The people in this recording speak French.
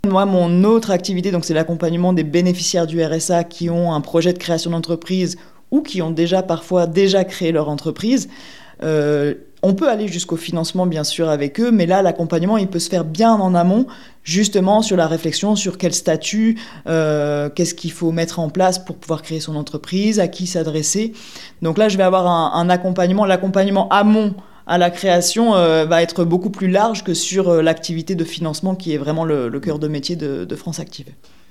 Moi, mon autre activité, donc c'est l'accompagnement des bénéficiaires du RSA qui ont un projet de création d'entreprise ou qui ont parfois déjà créé leur entreprise. On peut aller jusqu'au financement, bien sûr, avec eux, mais là, l'accompagnement, il peut se faire bien en amont, justement sur la réflexion sur quel statut, qu'est-ce qu'il faut mettre en place pour pouvoir créer son entreprise, à qui s'adresser. Donc là, je vais avoir un accompagnement. L'accompagnement amont à la création va être beaucoup plus large que sur l'activité de financement qui est vraiment le cœur de métier de France Active.